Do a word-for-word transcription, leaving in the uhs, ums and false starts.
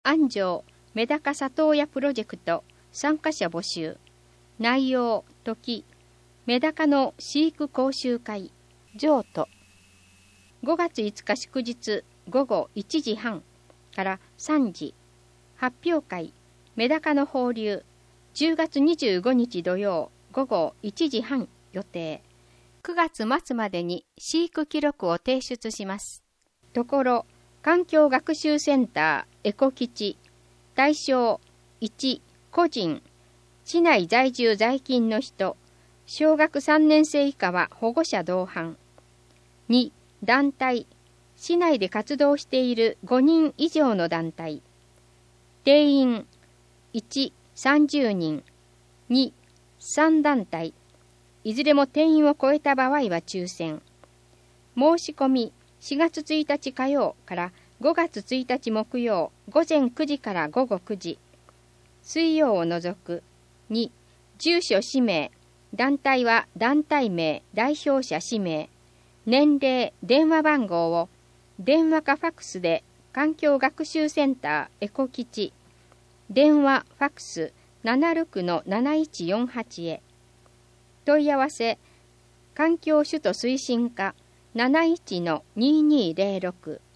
安城メダカ里親プロジェクト参加者募集。内容、時、メダカの飼育講習会、譲渡。ごがついつか祝日ごごいちじはんからさんじ。発表会、メダカの放流、じゅうがつにじゅうごにち土曜ごごいちじはん予定。くがつ末までに飼育記録を提出します。ところ、環境学習センターエコ基地、対象いち、個人、市内在住在勤の人、小学さんねんせい以下は保護者同伴。に、団体、市内で活動しているごにん以上の団体。定員いち、さんじゅうにん、に、さん団体、いずれも定員を超えた場合は抽選。申し込みしがつついたち火曜からごがつついたち木曜午前くじから午後くじ。水曜を除く。に、住所氏名、団体は団体名、代表者氏名、年齢、電話番号を電話かファクスで環境学習センターエコ基地、電話ファクス ななろくのなないちよんはち へ。問い合わせ、環境首都推進課 なないちのにーにーぜろろく。